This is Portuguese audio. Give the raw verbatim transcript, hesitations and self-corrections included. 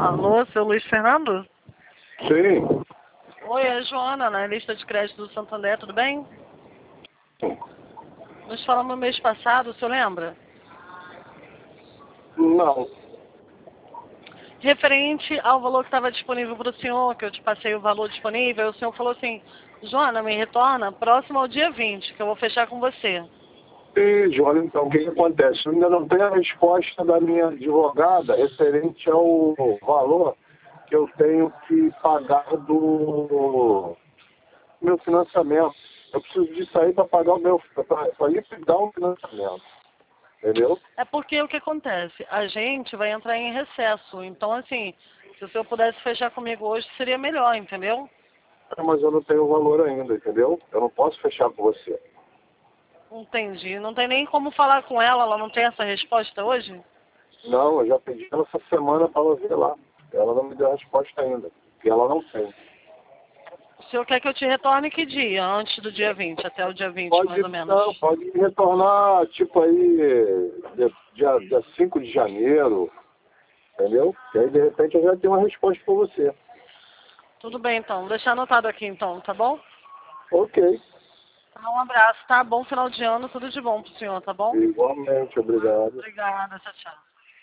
Alô, seu Luiz Fernando? Sim. Oi, é a Joana, na lista de crédito do Santander, tudo bem? Nós falamos no mês passado, o senhor lembra? Não. Referente ao valor que estava disponível para o senhor, que eu te passei o valor disponível, o senhor falou assim, Joana, me retorna próximo ao dia vinte, que eu vou fechar com você. E, Joana, então, o que, que acontece? Eu ainda não tenho a resposta da minha advogada referente ao valor que eu tenho que pagar do meu financiamento. Eu preciso disso aí para pagar o meu, para liquidar o financiamento. Entendeu? É porque o que acontece? A gente vai entrar em recesso. Então, assim, se o senhor pudesse fechar comigo hoje, seria melhor, entendeu? Ah, mas eu não tenho o valor ainda, entendeu? Eu não posso fechar com você. Entendi. Não tem nem como falar com ela, ela não tem essa resposta hoje? Não, eu já pedi ela essa semana para ela ver lá. Ela não me deu a resposta ainda, porque ela não tem. O senhor quer que eu te retorne que dia? Antes do dia vinte, até o dia vinte, Pode, mais ou menos. não, pode retornar, tipo aí, dia, dia cinco de janeiro, entendeu? E aí, de repente, eu já tenho uma resposta para você. Tudo bem, então. Vou deixar anotado aqui, então, tá bom? Ok. Tá, um abraço, tá? Bom final de ano, tudo de bom pro senhor, tá bom? Igualmente, obrigado. Obrigada, tchau, tchau.